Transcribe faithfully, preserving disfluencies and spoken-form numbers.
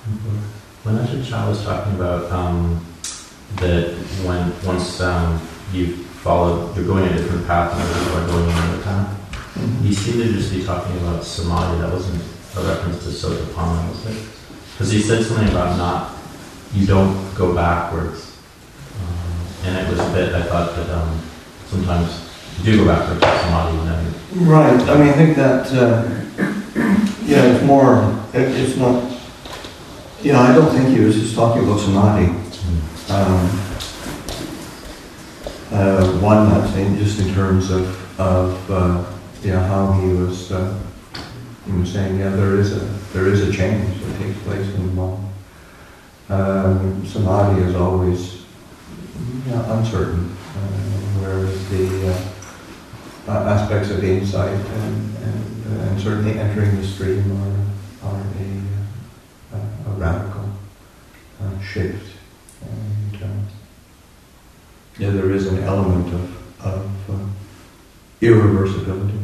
When Ajahn Chah was talking about um, that when once um, you followed, you're going a different path and others are going another path, mm-hmm. he seemed to just be talking about samadhi. That wasn't a reference to Sotapanna, was it? Because he said something about not, you don't go backwards. Um, and it was a bit, I thought that um, sometimes you do go backwards to samadhi. And then right, I mean, I think that, uh, yeah, it's more, it, it's not, you know, I don't think he was just talking about samadhi. Mm. Um, uh, one, I think, just in terms of, of uh, you know, how he was, uh, he was saying, yeah, there is a, there is a change that takes place in the mind. Um, samadhi is always, you know, uncertain, uh, whereas the uh, uh, aspects of insight and, and, uh, and certainly entering the stream are, are a, uh, a radical uh, shift. And uh, yeah, there is an element of, of uh, irreversibility.